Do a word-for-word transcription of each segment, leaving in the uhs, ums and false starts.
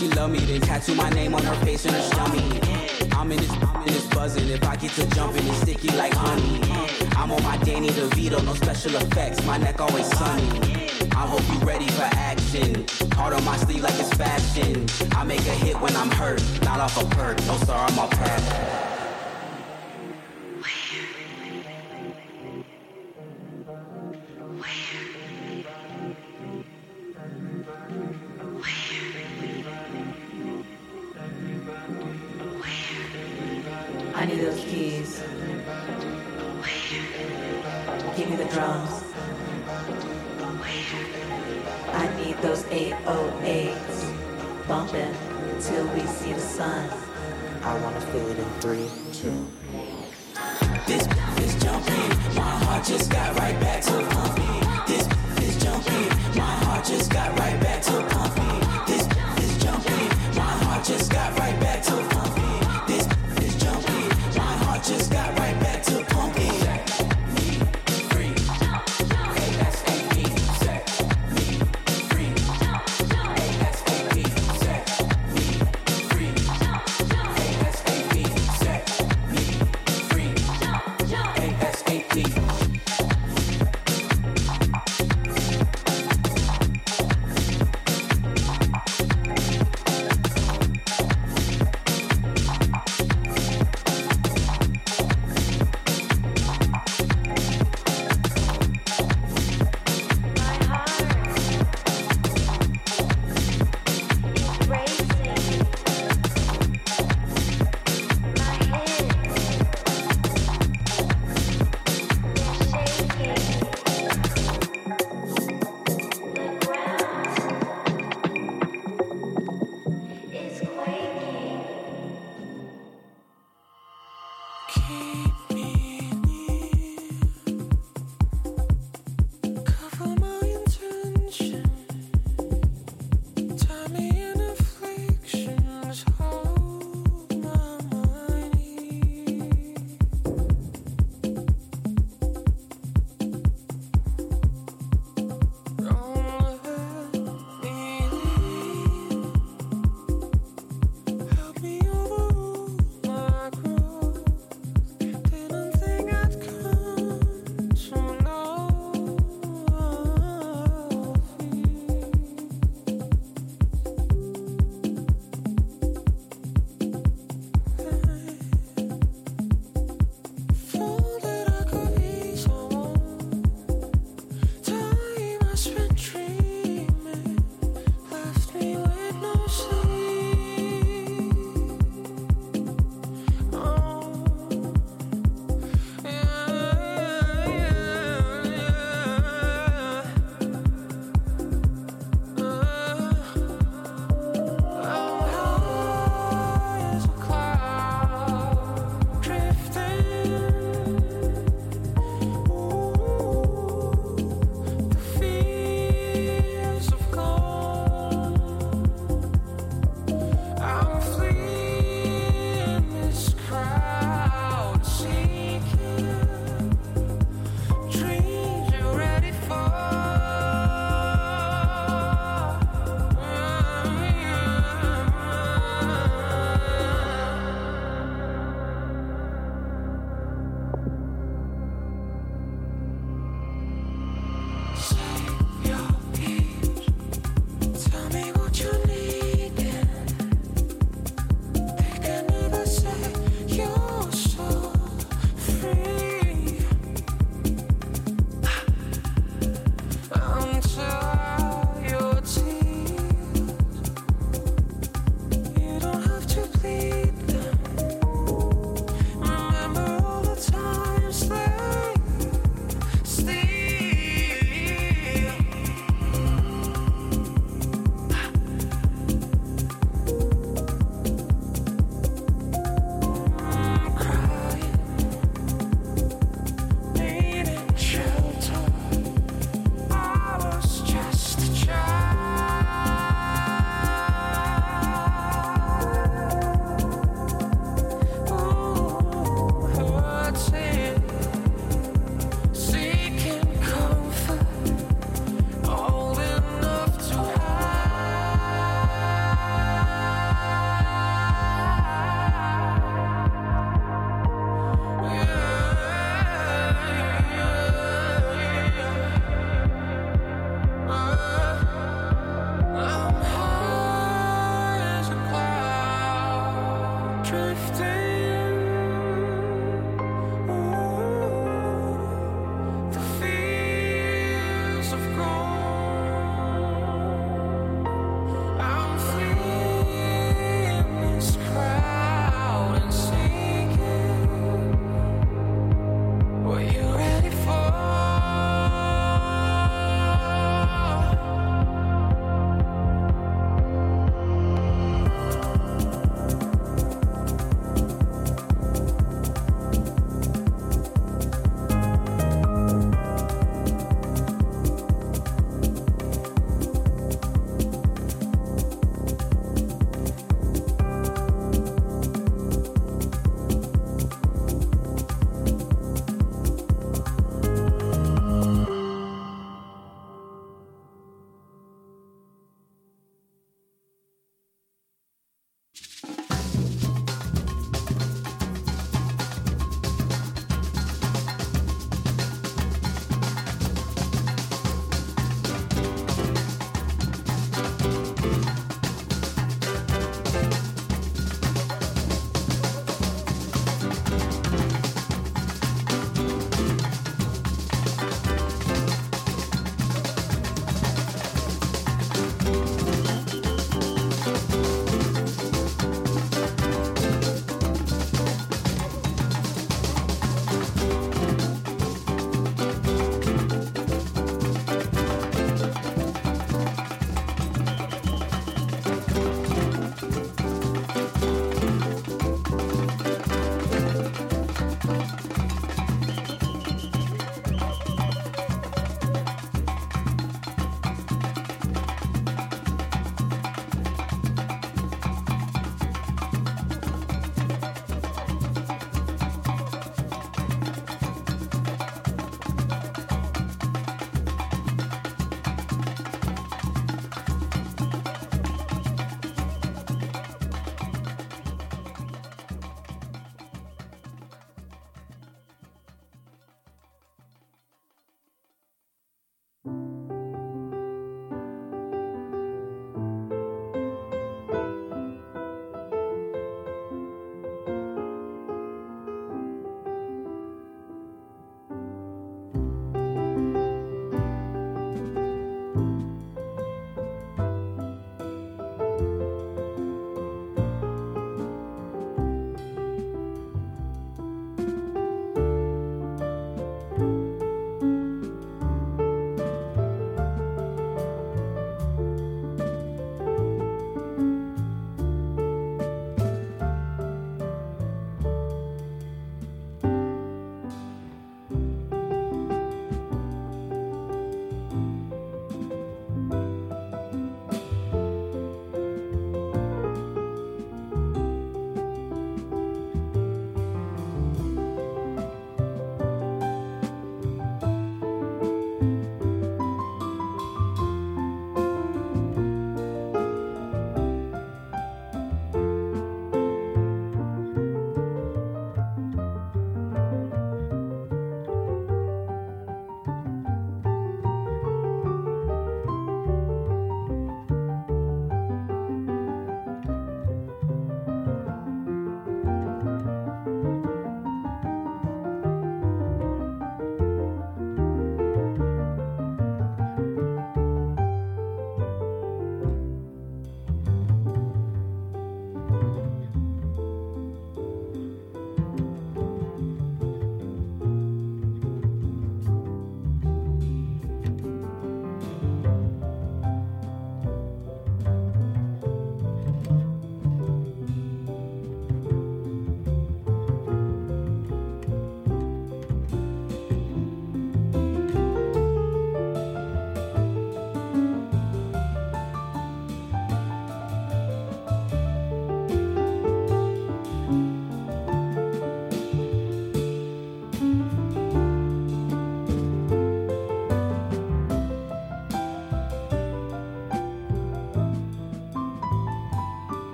she love me, then tattoo my name on her face and her stomach. I'm in this, I'm in this buzzing. If I get to jumping, it's sticky like honey. I'm on my Danny DeVito, no special effects. My neck always sunny. I hope you ready for action. Heart on my sleeve like it's fashion. I make a hit when I'm hurt, not off a perk. No star on my path. I need those keys. Give me the drums. I need those eight oh eights. Bumping till we see the sun. I wanna feel it in three, two. This is jumping. My heart just got right back to pumping. This is jumping. My heart just got right back to pumping. This is jumping. My heart just got right back to pumping. This is jumping. My heart just got right back to pumping. Set me free. A S A P. Set me free. A S A P. Set me free. A S A P. Set me free. A S A P.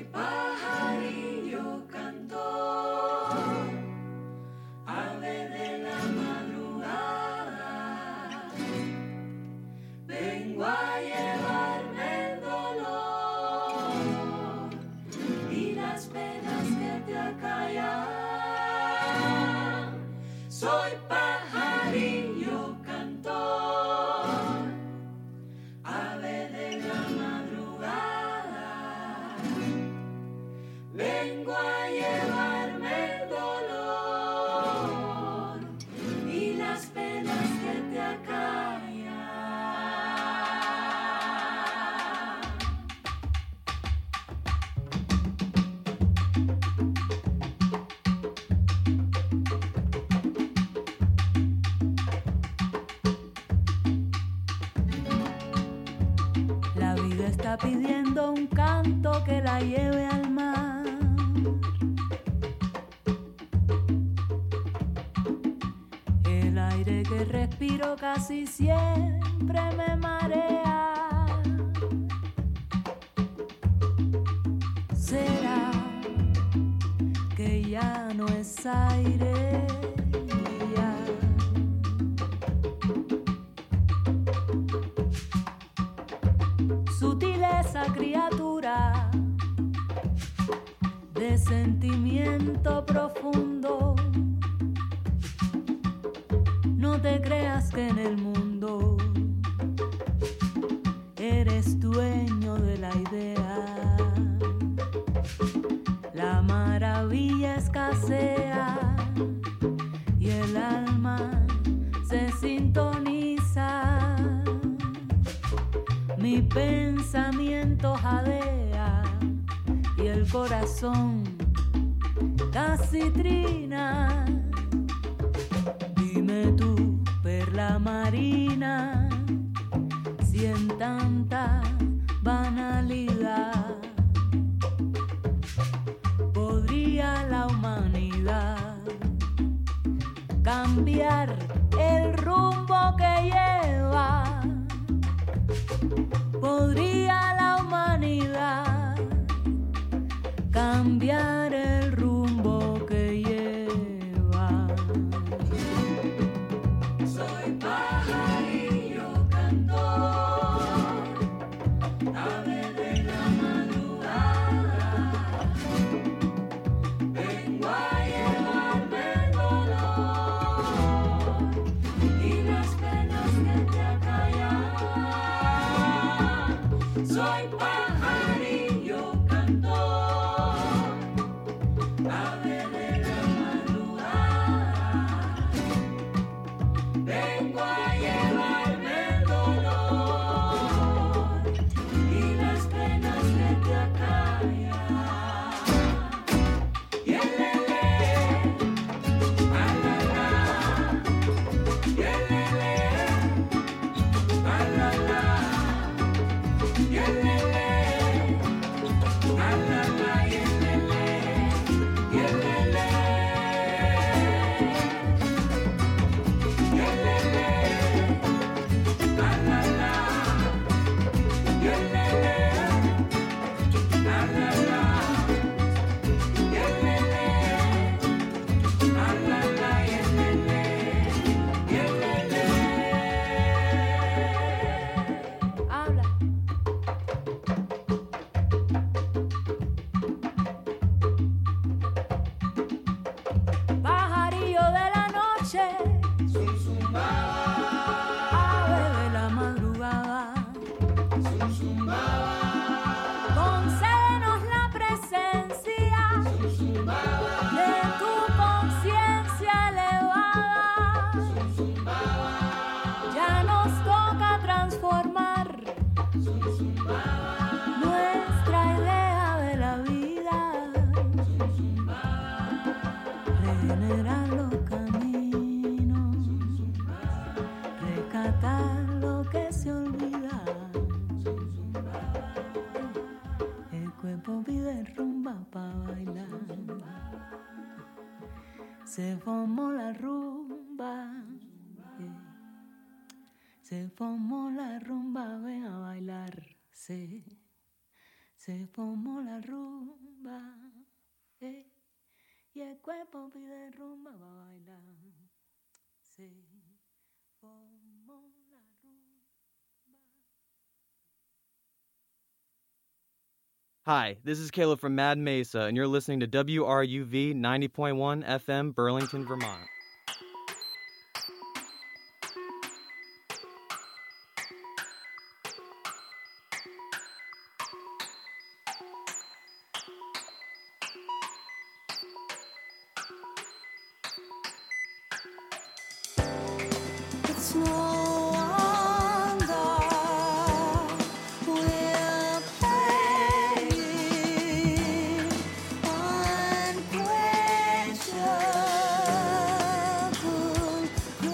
pajarillo cantor, ave de la madrugada, vengo a llevarme el dolor y las penas que te acallan. Soy pajarillo cantor, ave de la madrugada, vengo a llevarme el dolor y las penas que te acallan. La vida está pidiendo un canto que la lleve al mar. El aire que respiro casi siempre me marea. ¿Será que ya no es aire? Ya. Sutileza, criatura de sentimiento profundo. No te creas que en el mundo eres dueño de la idea. La maravilla escasea y el alma se sintoniza. Mi pensamiento jadea y el corazón casi trina. Dime tú, perla marina, si en tanta banalidad podría la humanidad cambiar el rumbo que lleva. ¿Podría la humanidad cambiar el rumbo que lleva? Soy pajarillo cantor, ave de la madrugada, vengo a llevarme el dolor y las penas que te acallan. Soy pajarillo cantor, ave de la madrugada, vengo a llevarme el dolor y las penas que te acallan. Yelele, alala, yelele, alala. Yelele, alala, yelele, yelele, yelele, alala, yelele, alala, yelele, alala, yelele, yelele. Habla. Pajarillo de la noche, ave de la madrugada, concédenos la presencia de tu conciencia elevada. Ya nos toca transformar nuestra idea de la vida, regenerar los caminos, rescatar lo que se olvida. El cuerpo pide rumba pa' bailar. Se formó la rumba, yeah. Se formó la rumba, ven a bailar. Se Se formó la rumba, eh, y el cuerpo pide rumba va a bailar. Se formó la rumba. Hi, this is Caleb from Mad Mesa, and you're listening to W R U V ninety point one F M, Burlington, Vermont. It's no wonder we're playing unquenchable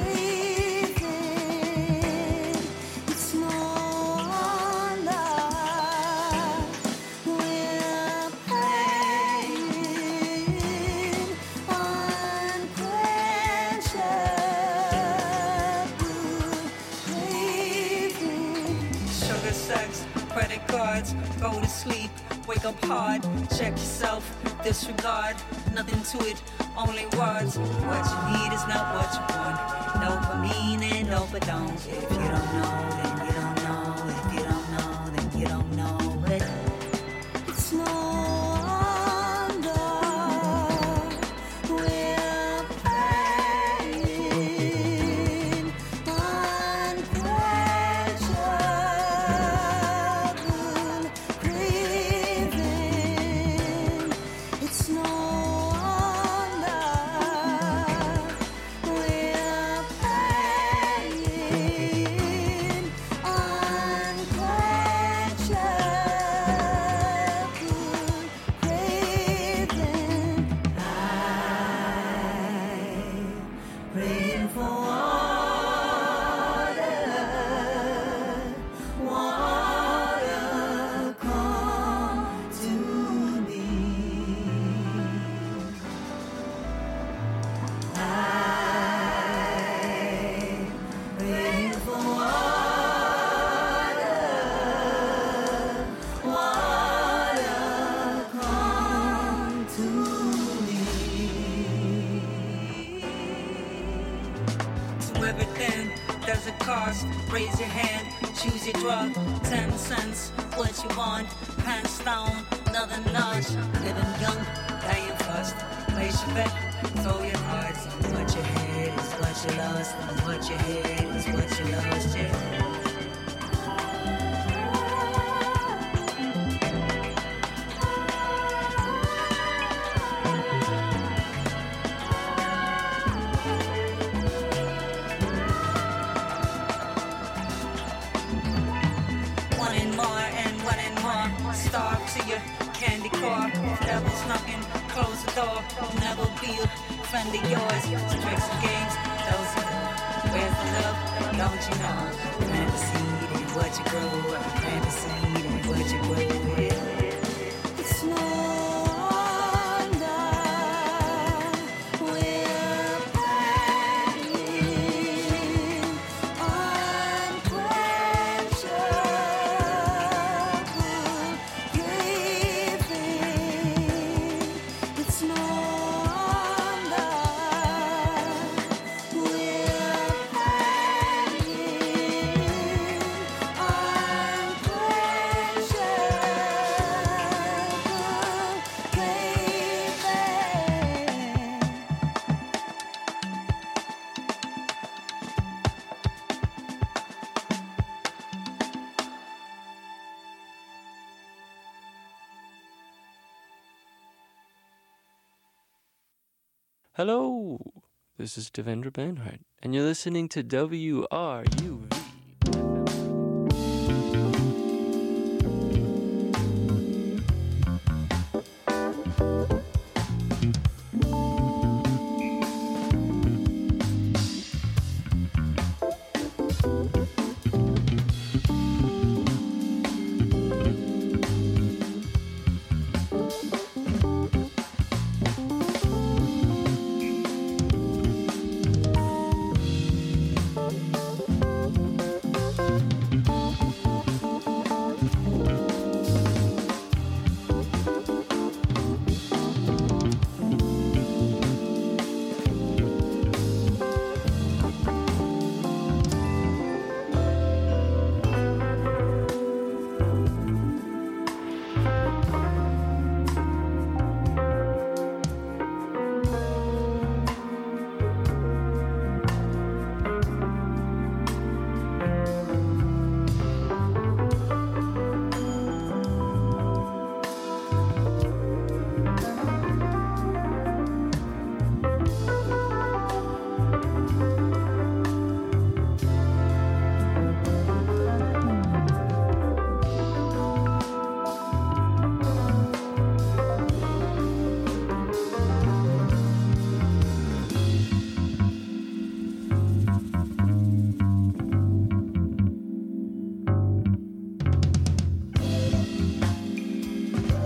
grieving. It's no wonder we're playing Sugar, sex, credit cards, go to sleep, wake up hard, check yourself, disregard, nothing to it, only words. What you need is not what you want. Dopamine and dopamine. If you don't know, then you don't know. If you don't know, then you don't know it. It's no wonder we're playing unquenchable grieving. It's no wonder we're playing cost, raise your hand, choose your drug, ten cents, what you want, hands down, nothing notch, living young, dying fast, place your bet, throw your cards, on what you had is what you lost, on what you had is what you lost, yeah. Starve to your candy car. Devil's knocking, close the door. Never be a friend of yours. Tricks and games, those are the. Where's the love? Don't you know? Plant the seed and what you grow. Plant the seed and what you grow. Yeah. It's no wonder we're playing unquenchable grieving. It's no wonder we're playing unquenchable grieving. Hello, this is Devendra Banhart, and you're listening to W R U V.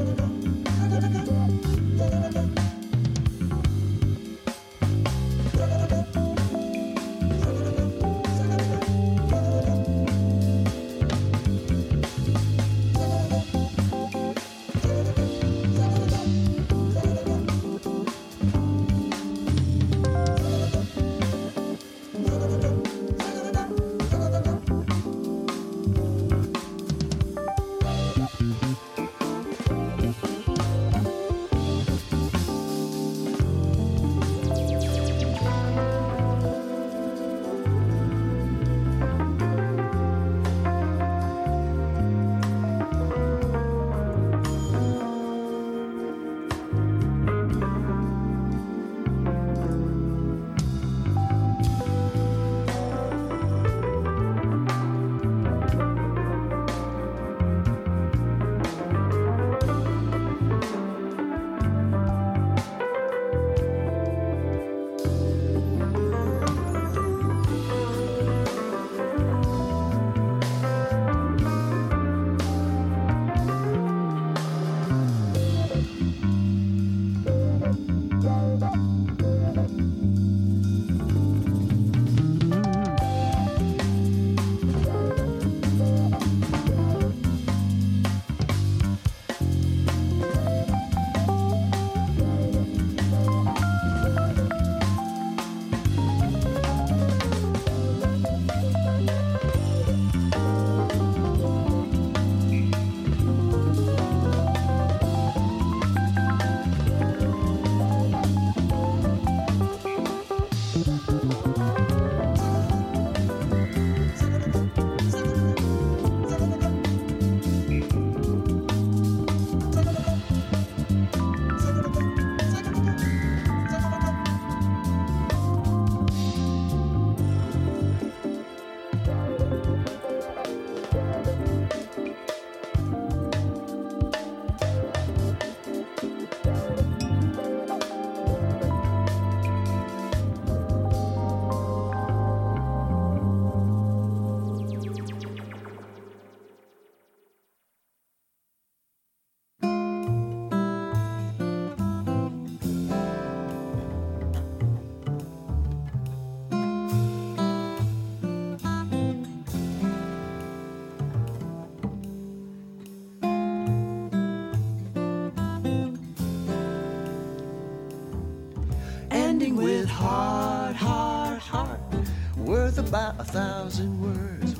ending with heart, heart, heart, worth about a thousand words.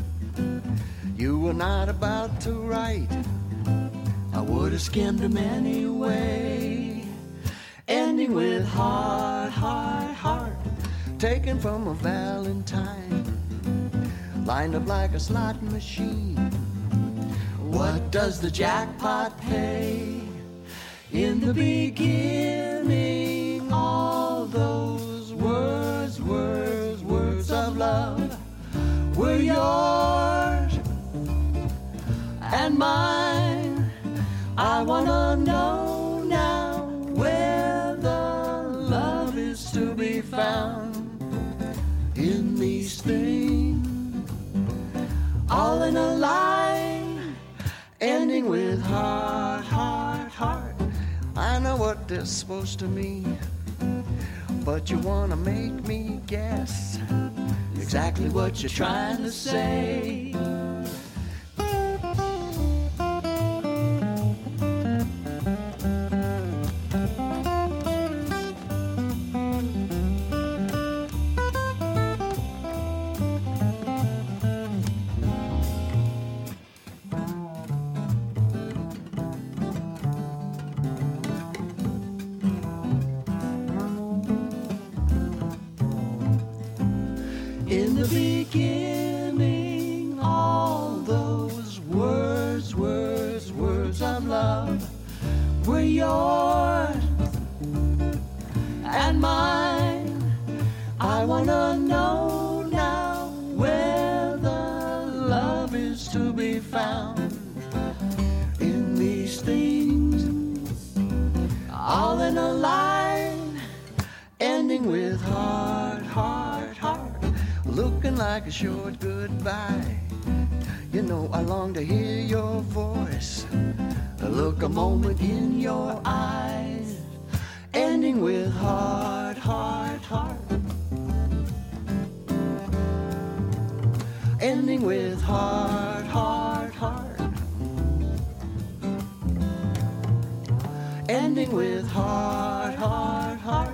You were not about to write, I would have skimmed them anyway. Ending with heart, heart, heart, taken from a valentine, lined up like a slot machine. What does the jackpot pay? In the beginning, all those words, words, words of love were yours and mine. I wanna know now where the love is to be found in these things, all in a line, ending with heart, heart, heart. I know what they're supposed to mean, but you wanna make me guess exactly what you're trying to say. In the beginning, all those words, words, words of love were yours and mine. I wanna know now where the love is to be found in these things, all in a line, ending with heart, heart, heart, looking like a short goodbye. You know I long to hear your voice, look a moment in your eyes, ending with heart, heart, heart. Ending with heart, heart, heart. Ending with heart, heart, heart.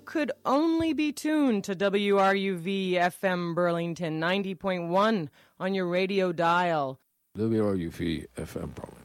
could only be tuned to W R U V F M Burlington ninety point one on your radio dial. W R U V F M Burlington.